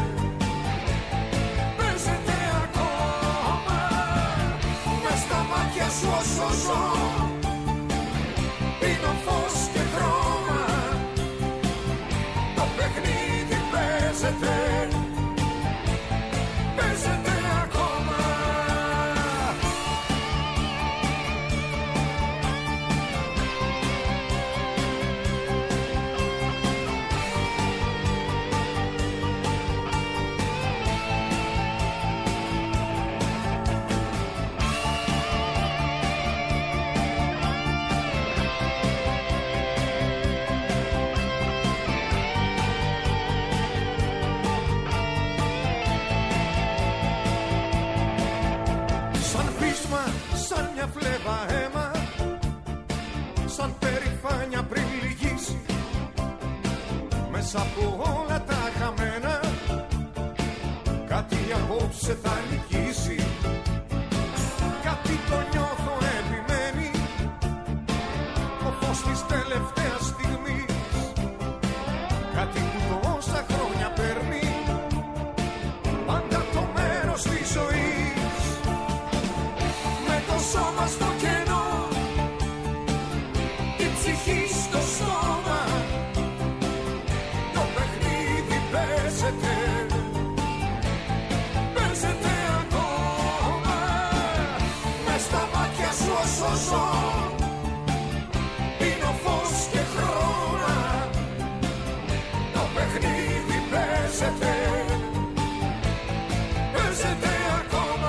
παίζεται ακόμα, μες στα μάτια σου όσο ζω, πίνω φως και χρώμα, το παιχνίδι παίζεται, παίζεται ακόμα. Σαν μια φλέβα αίμα, σαν περηφάνια πριν λυγίσει, μέσα από όλα τα χαμένα, κάτι απόψε θα νικήσει, κάτι το νιώθω επιμένει, το φως της τελευταίας στιγμής, κάτι που τόσα χρόνια παίρνει πάντα το μέρος της ζωής, σώμα στο κενό, η ψυχή στο στόμα, το παιχνίδι παίζεται, παίζεται ακόμα, μες στα μάτια σου όσο ζω, πίνω φως και χρώμα, το παιχνίδι παίζεται, παίζεται ακόμα.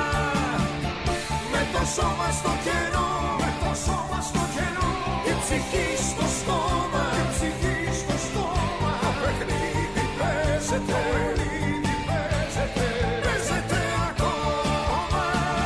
Το σώμα στο κενό, με το σώμα στο κενό, η ψυχή στο στόμα, η ψυχή στο στόμα, το παιχνίδι παίζεται, το παιχνίδι παίζεται, παίζεται ακόμα,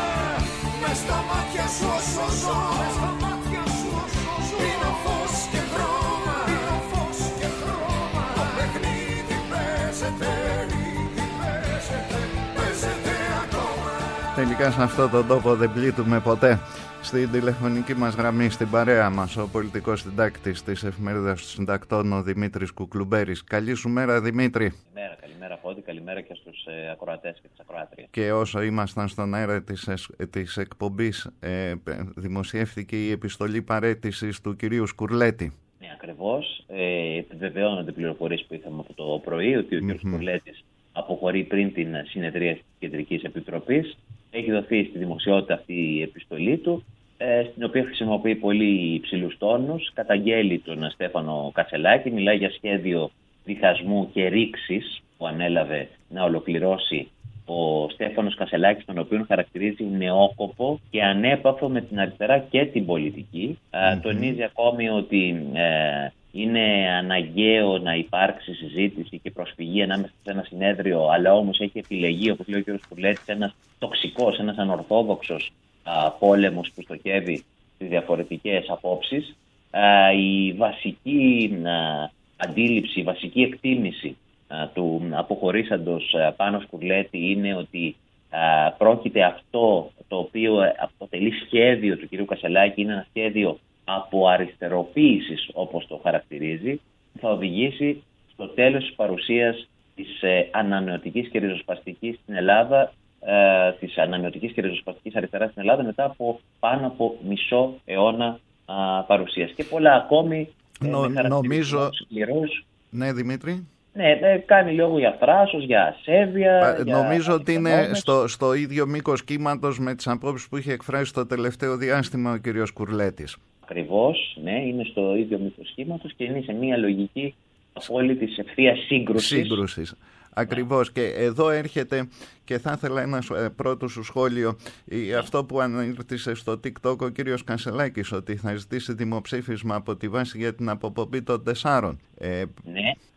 μες στα μάτια σου όσο ζω, μες στα μάτια σου όσο ζω, πίνω φως και χρώμα, πίνω φως και χρώμα, το παιχνίδι παίζεται, παιχνίδι παίζεται, παίζεται ακόμα. Τελικά σε αυτόν τον τόπο δεν πλήττουμε ποτέ. Στην τηλεφωνική μας γραμμή, στην παρέα μας, ο πολιτικός συντάκτης της Εφημερίδας των Συντακτών, ο Δημήτρης Κουκλουμπέρης. Καλή σου μέρα, Δημήτρη. Καλημέρα, καλημέρα Φώτη, καλημέρα και στους ε, ακροατές και τις ακροάτριες. Και όσο ήμασταν στον αέρα της, της εκπομπής, ε, δημοσιεύθηκε η επιστολή παραίτησης του κυρίου Σκουρλέτη. Ναι, ακριβώς. Ε, επιβεβαιώνονται πληροφορίες που είχαμε από το πρωί, ότι ο mm-hmm. κ. Σκουρλέτης αποχωρεί πριν την συνεδρία της Κεντρικής Επιτροπής. Έχει δοθεί στη δημοσιότητα αυτή η επιστολή του, ε, στην οποία χρησιμοποιεί πολύ υψηλούς τόνους, καταγγέλει τον Στέφανο Κασελάκη, μιλάει για σχέδιο διχασμού και ρήξης που ανέλαβε να ολοκληρώσει ο Στέφανος Κασελάκης, τον οποίο χαρακτηρίζει νεόκοπο και ανέπαφο με την αριστερά και την πολιτική. Mm-hmm. Ε, τονίζει ακόμη ότι ε, είναι αναγκαίο να υπάρξει συζήτηση και προσφυγή ανάμεσα σε ένα συνέδριο, αλλά όμως έχει επιλεγεί, όπως λέει ο κ. Σκουρλέτης, ένας τοξικός, ένας ανορθόδοξος α, πόλεμος που στοχεύει στις διαφορετικές απόψεις. Α, η βασική α, αντίληψη, η βασική εκτίμηση α, του αποχωρήσαντος α, Πάνο Σκουρλέτη είναι ότι α, πρόκειται αυτό το οποίο αποτελεί σχέδιο του κ. Κασελάκη, είναι ένα σχέδιο από αριστεροποίησης, όπως το χαρακτηρίζει, θα οδηγήσει στο τέλος της παρουσίας της ε, ανανεωτικής και ριζοσπαστικής στην Ελλάδα, ε, της ανανεωτικής και ριζοσπαστικής αριστεράς στην Ελλάδα, μετά από πάνω από μισό αιώνα α, παρουσίας. Και πολλά ακόμη ε, Νο, νομίζω... σκληρούς. Ναι, Δημήτρη. Ναι, ε, κάνει λόγο για θράσος, για ασέβεια. Για νομίζω ότι είναι στο, στο ίδιο μήκος κύματος με τις απόψεις που είχε εκφράσει το τελευταίο διάστημα ο κ. Σκουρλέτης. Ακριβώς, ναι, είναι στο ίδιο μήκος κύματος και είναι σε μια λογική απόλυτης ευθείας σύγκρουσης. Σύγκρουσης. Ακριβώς, και εδώ έρχεται και θα ήθελα ένα πρώτο σου σχόλιο, αυτό που ανήρθησε στο TikTok ο κύριος Κασελάκης, ότι θα ζητήσει δημοψήφισμα από τη βάση για την αποπομπή των τεσσάρων. Ε... Ναι,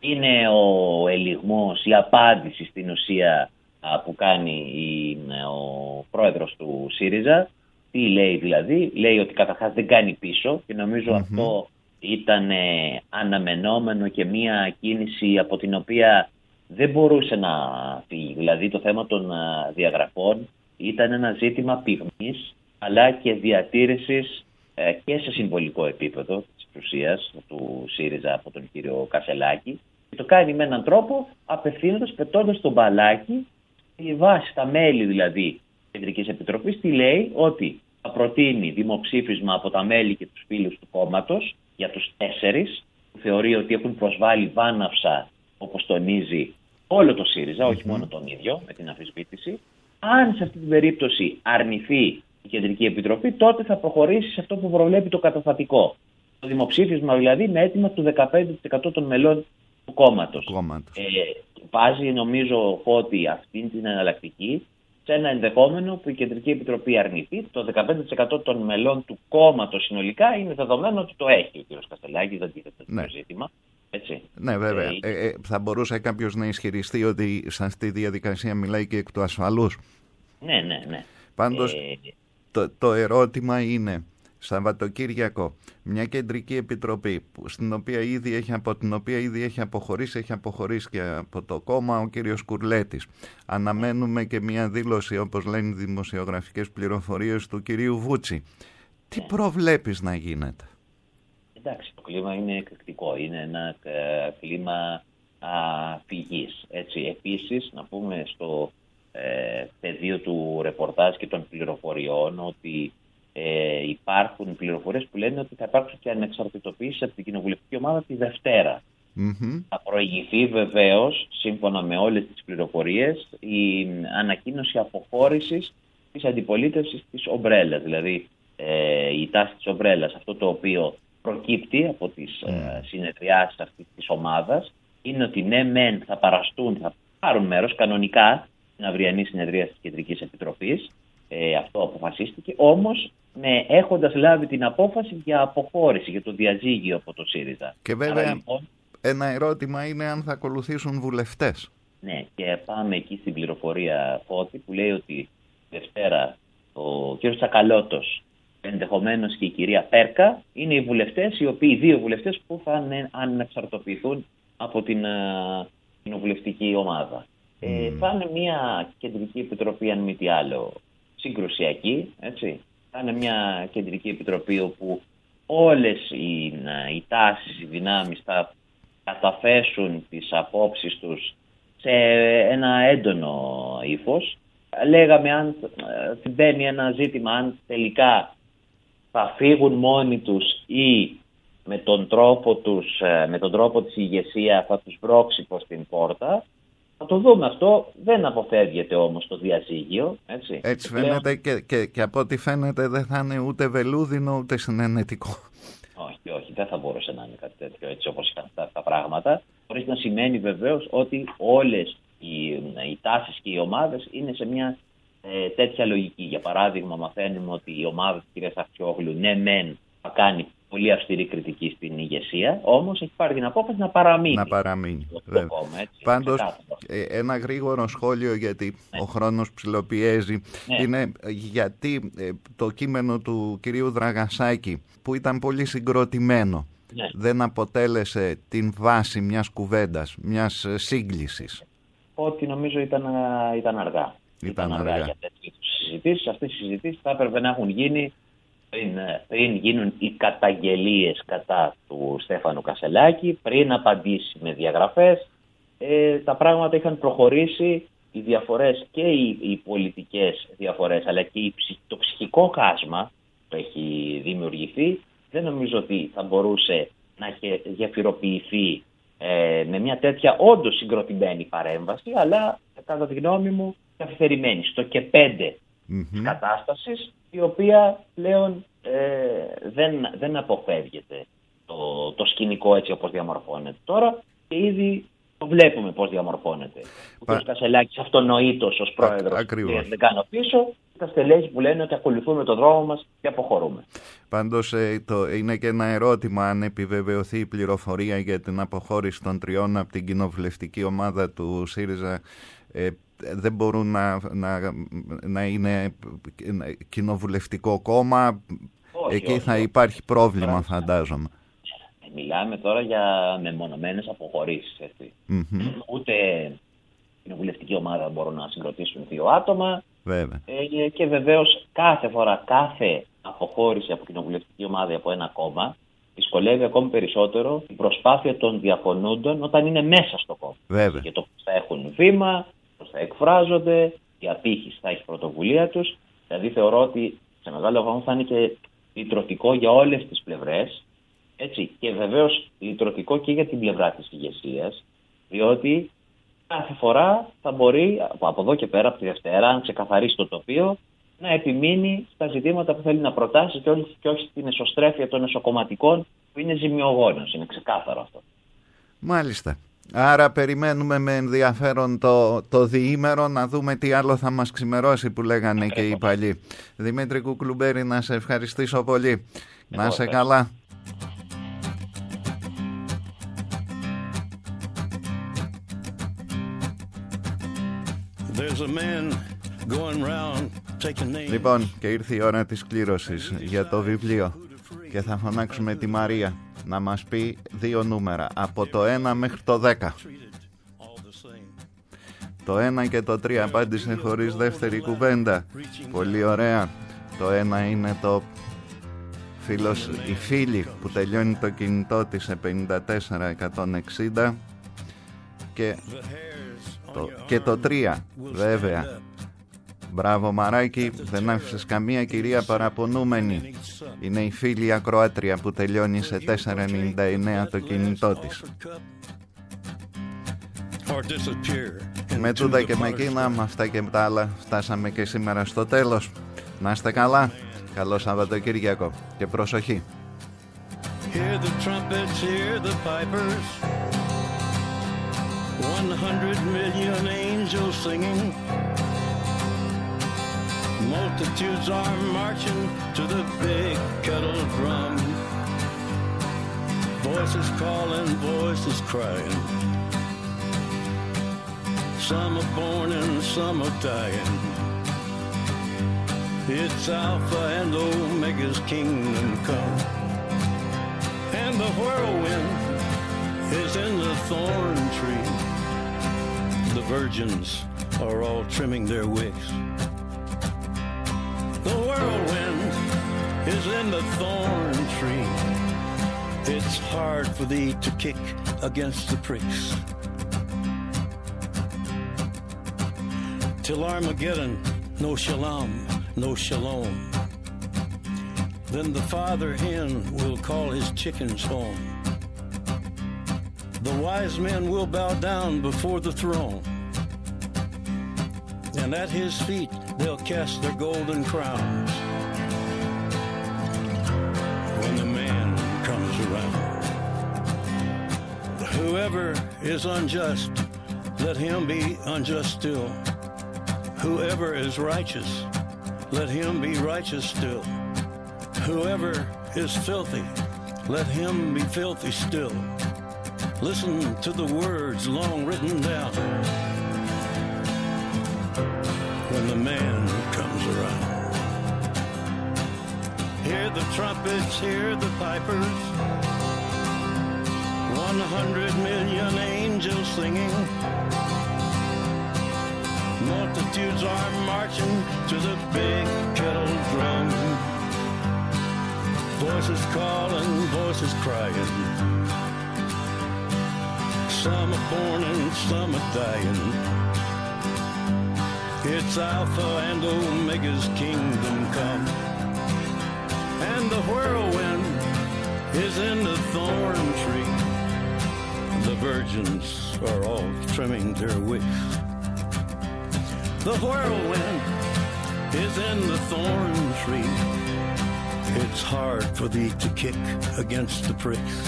είναι ο ελιγμός, η απάντηση στην ουσία που κάνει η, ο πρόεδρος του ΣΥΡΙΖΑ. Τι λέει δηλαδή? Λέει ότι καταρχάς δεν κάνει πίσω και νομίζω mm-hmm. αυτό ήταν αναμενόμενο και μια κίνηση από την οποία δεν μπορούσε να φύγει. Δηλαδή το θέμα των διαγραφών ήταν ένα ζήτημα πυγμής αλλά και διατήρησης ε, και σε συμβολικό επίπεδο της εξουσίας του ΣΥΡΙΖΑ από τον κύριο Κασελάκη. Και το κάνει με έναν τρόπο απευθύνοντας, πετώντας τον μπαλάκι η βάση, τα μέλη δηλαδή της Κεντρικής Επιτροπής, τι λέει? Ότι θα προτείνει δημοψήφισμα από τα μέλη και τους φίλους του κόμματος για τους τέσσερις, που θεωρεί ότι έχουν προσβάλει βάναυσα, όπως τονίζει, όλο το ΣΥΡΙΖΑ, mm-hmm. όχι μόνο τον ίδιο, με την αμφισβήτηση. Αν σε αυτή την περίπτωση αρνηθεί η Κεντρική Επιτροπή, τότε θα προχωρήσει σε αυτό που προβλέπει το καταστατικό. Το δημοψήφισμα δηλαδή με αίτημα του δεκαπέντε τοις εκατό των μελών του κόμματος. Ε, βάζει νομίζω ότι αυτή την εναλλακτική σε ένα ενδεχόμενο που η Κεντρική Επιτροπή αρνηθεί. Το δεκαπέντε τοις εκατό των μελών του κόμματος συνολικά είναι δεδομένο ότι το έχει ο κ. Κασελάκης, δεν τίθεται ναι. το ζήτημα. Έτσι. Ναι, βέβαια. Ε, ε, ε, θα μπορούσε κάποιος να ισχυριστεί ότι σε αυτή τη διαδικασία μιλάει και εκ του ασφαλούς. Ναι, ναι, ναι. Πάντως, ε... το, το ερώτημα είναι, Σαββατοκύριακο, μια Κεντρική Επιτροπή που, στην οποία ήδη έχει, από την οποία ήδη έχει αποχωρήσει, έχει αποχωρήσει και από το κόμμα ο κύριος Κουρλέτης. Αναμένουμε και μια δήλωση, όπως λένε οι δημοσιογραφικές πληροφορίες, του κυρίου Βούτσι. Τι προβλέπεις να γίνεται? Εντάξει, το κλίμα είναι εκρηκτικό. Είναι ένα ε, κλίμα α, φυγής. Έτσι. Επίσης, να πούμε στο ε, πεδίο του ρεπορτάζ και των πληροφοριών ότι ε, υπάρχουν πληροφορίες που λένε ότι θα υπάρξουν και ανεξαρτητοποιήσεις από την κοινοβουλευτική ομάδα τη Δευτέρα. Mm-hmm. Θα προηγηθεί βεβαίως, σύμφωνα με όλες τις πληροφορίες, η ανακοίνωση αποχώρησης της αντιπολίτευσης της ομπρέλας. Δηλαδή ε, η τάση της ομπρέλας, αυτό το οποίο προκύπτει από τις mm. ε, συνεδριάσεις αυτής της ομάδας, είναι ότι ναι μεν θα παραστούν, θα πάρουν μέρος κανονικά στην αυριανή συνεδρία της Κεντρικής Επιτροπής, ε, αυτό αποφασίστηκε, όμως ναι, έχοντας λάβει την απόφαση για αποχώρηση, για το διαζύγιο από το ΣΥΡΙΖΑ. Και βέβαια άρα, λοιπόν, ένα ερώτημα είναι αν θα ακολουθήσουν βουλευτές. Ναι, και πάμε εκεί στην πληροφορία Φώτη που λέει ότι Δευτέρα ο κ. Τσακαλώτος, ενδεχομένως και η κυρία Πέρκα, είναι οι βουλευτές, οι οποίοι, οι δύο βουλευτές που θα ανεξαρτοποιηθούν από την uh, κοινοβουλευτική ομάδα. Mm. Ε, θα είναι μια Κεντρική Επιτροπή, αν μη τι άλλο, συγκρουσιακή, έτσι. Θα είναι μια Κεντρική Επιτροπή όπου όλες οι, οι τάσεις, οι δυνάμεις θα καταθέσουν τις απόψεις τους σε ένα έντονο ύφος. Λέγαμε αν ε, μπαίνει ένα ζήτημα, αν τελικά θα φύγουν μόνοι τους ή με τον τρόπο, τους, με τον τρόπο της ηγεσία θα τους μπρώξει προς την πόρτα. Θα το δούμε αυτό. Δεν αποφεύγεται όμως το διαζύγιο. Έτσι, έτσι φαίνεται και, και, και από ό,τι φαίνεται δεν θα είναι ούτε βελούδινο ούτε συνενετικό. Όχι, όχι. Δεν θα μπορούσε να είναι κάτι τέτοιο έτσι όπως ήταν αυτά τα πράγματα. Χωρίς να σημαίνει βεβαίως ότι όλες οι, οι τάσεις και οι ομάδες είναι σε μια ε, τέτοια λογική. Για παράδειγμα, μαθαίνουμε ότι η ομάδα της κυρίας Αχτσιόγλου ναι μεν θα κάνει πολύ αυστηρή κριτική στην ηγεσία, όμως έχει πάρει την απόφαση να παραμείνει. Να παραμείνει. Κόμμα, έτσι, Πάντως, ε, ένα γρήγορο σχόλιο, γιατί ναι. ο χρόνος ψιλοπιέζει, ναι. είναι γιατί ε, το κείμενο του κυρίου Δραγασάκη, που ήταν πολύ συγκροτημένο, ναι. δεν αποτέλεσε την βάση μιας κουβέντας, μιας σύγκλησης. Ότι νομίζω ήταν, ήταν αργά. Ήταν, ήταν αργά, αργά για τέτοιες συζητήσεις. Αυτές οι συζητήσεις θα έπρεπε να έχουν γίνει πριν, πριν γίνουν οι καταγγελίες κατά του Στέφανου Κασελάκη, πριν απαντήσει με διαγραφές. Ε, τα πράγματα είχαν προχωρήσει, οι διαφορές και οι, οι πολιτικές διαφορές, αλλά και η, το ψυχικό χάσμα που έχει δημιουργηθεί, δεν νομίζω ότι θα μπορούσε να έχει γεφυροποιηθεί ε, με μια τέτοια όντως συγκροτημένη παρέμβαση, αλλά κατά τη γνώμη μου καθυστερημένη στο και πέντε mm-hmm. της κατάστασης, η οποία πλέον ε, δεν, δεν αποφεύγεται το, το σκηνικό έτσι όπως διαμορφώνεται τώρα και ήδη το βλέπουμε πώς διαμορφώνεται. Πα... Ο κ. Κασελάκης αυτονοήτως ως πρόεδρος, δεν κάνω πίσω, τα στελέχη που λένε ότι ακολουθούμε το δρόμο μας και αποχωρούμε. Πάντως ε, το, είναι και ένα ερώτημα αν επιβεβαιωθεί η πληροφορία για την αποχώρηση των τριών από την κοινοβουλευτική ομάδα του ΣΥΡΙΖΑ. Ε, δεν μπορούν να, να, να είναι κοινοβουλευτικό κόμμα. Όχι, εκεί όχι, θα όχι. Υπάρχει πρόβλημα, όχι. Φαντάζομαι. Μιλάμε τώρα για μεμονωμένες αποχωρήσεις. Mm-hmm. Ούτε κοινοβουλευτική ομάδα μπορούν να συγκροτήσουν δύο άτομα. Βέβαια. Ε, και βεβαίως κάθε φορά, κάθε αποχώρηση από κοινοβουλευτική ομάδα από ένα κόμμα δυσκολεύει ακόμη περισσότερο την προσπάθεια των διαφωνούντων όταν είναι μέσα στο κόμμα. Βέβαια. Και το πώς θα έχουν βήμα, πώς θα εκφράζονται, η απήχηση θα έχει πρωτοβουλία τους. Δηλαδή θεωρώ ότι σε μεγάλο βαθμό θα είναι και λυτρωτικό για όλες τις πλευρές. Έτσι. Και βεβαίως λυτρωτικό και για την πλευρά της ηγεσίας, διότι κάθε φορά θα μπορεί από εδώ και πέρα, από τη Δευτέρα, αν ξεκαθαρίσει το τοπίο, να επιμείνει στα ζητήματα που θέλει να προτάσει και όχι, και όχι στην εσωστρέφεια των εσωκομματικών που είναι ζημιογόνος. Είναι ξεκάθαρο αυτό. Μάλιστα. Άρα περιμένουμε με ενδιαφέρον το, το διήμερο να δούμε τι άλλο θα μας ξημερώσει που λέγανε Ακριβώς. Και οι παλιοί. Δημήτρη Κουκλουμπέρη, να σε ευχαριστήσω πολύ. Εγώ να σε καλά. Λοιπόν, και ήρθε η ώρα της κλήρωσης για το βιβλίο και θα φωνάξουμε τη Μαρία να μας πει δύο νούμερα από το ένα μέχρι το δέκα. Το ένα και το τρία απάντησε χωρίς δεύτερη κουβέντα. Πολύ ωραία. Το ένα είναι το φίλος, η φίλη που τελειώνει το κινητό της σε πενήντα τέσσερα εκατόν εξήντα και το, και το τρία βέβαια. Μπράβο Μαράκη, δεν άφησες καμία κυρία παραπονούμενη. Είναι η φίλη ακροάτρια που τελειώνει σε τετρακόσια ενενήντα εννέα το κινητό της. Με τούτα και με εκείνα, με αυτά και με τα άλλα, φτάσαμε και σήμερα στο τέλος. Να είστε καλά, καλό Σαββατοκύριακο και προσοχή. Hear the trumpets, hear the pipers, one hundred million angels singing. Multitudes are marching to the big kettle drum. Voices calling, voices crying. Some are born and some are dying. It's Alpha and Omega's kingdom come. And the whirlwind is in the thorn tree. The virgins are all trimming their wicks. The whirlwind is in the thorn tree. It's hard for thee to kick against the pricks. Till Armageddon, no shalom, no shalom. Then the father hen will call his chickens home. The wise men will bow down before the throne. And at his feet they'll cast their golden crowns when the man comes around. Whoever is unjust, let him be unjust still. Whoever is righteous, let him be righteous still. Whoever is filthy, let him be filthy still. Listen to the words long written down when the man comes around. Hear the trumpets, hear the pipers, one hundred million angels singing. Multitudes are marching to the big kettle drum. Voices calling, voices crying. Some are born and some are dying. It's Alpha and Omega's kingdom come. And the whirlwind is in the thorn tree. The virgins are all trimming their wicks. The whirlwind is in the thorn tree. It's hard for thee to kick against the pricks.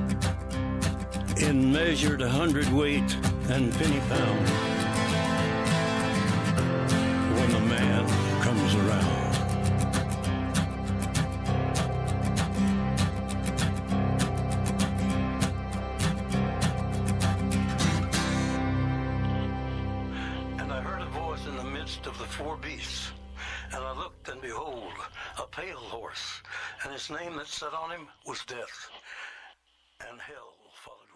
In measured hundredweight and penny pound when the man comes around. four beasts. And I looked, and behold, a pale horse, and his name that sat on him was Death, and hell followed.